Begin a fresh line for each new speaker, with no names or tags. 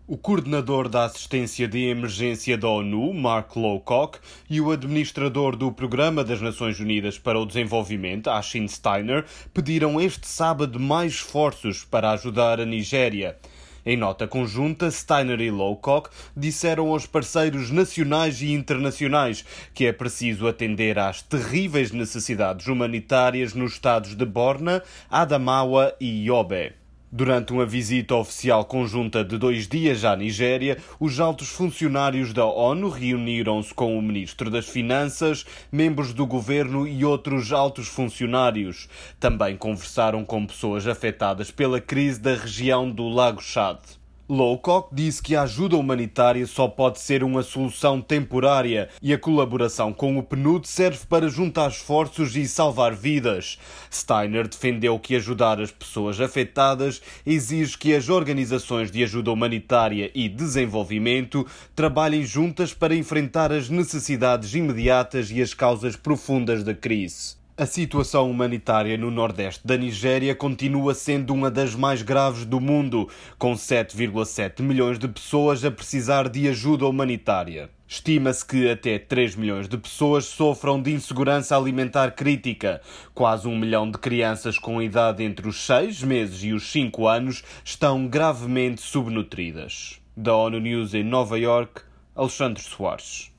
O coordenador da assistência de emergência da ONU, Mark Lowcock, e o administrador do Programa das Nações Unidas para o Desenvolvimento, Ashim Steiner, pediram este sábado mais esforços para ajudar a Nigéria. Em nota conjunta, Steiner e Lowcock disseram aos parceiros nacionais e internacionais que é preciso atender às terríveis necessidades humanitárias nos estados de Borno, Adamawa e Yobe. Durante uma visita oficial conjunta de 2 dias à Nigéria, os altos funcionários da ONU reuniram-se com o Ministro das Finanças, membros do governo e outros altos funcionários. Também conversaram com pessoas afetadas pela crise da região do Lago Chad. Lowcock disse que a ajuda humanitária só pode ser uma solução temporária e a colaboração com o PNUD serve para juntar esforços e salvar vidas. Steiner defendeu que ajudar as pessoas afetadas exige que as organizações de ajuda humanitária e desenvolvimento trabalhem juntas para enfrentar as necessidades imediatas e as causas profundas da crise. A situação humanitária no nordeste da Nigéria continua sendo uma das mais graves do mundo, com 7,7 milhões de pessoas a precisar de ajuda humanitária. Estima-se que até 3 milhões de pessoas sofram de insegurança alimentar crítica. Quase 1 milhão de crianças com idade entre os 6 meses e os 5 anos estão gravemente subnutridas. Da ONU News em Nova Iorque, Alexandre Soares.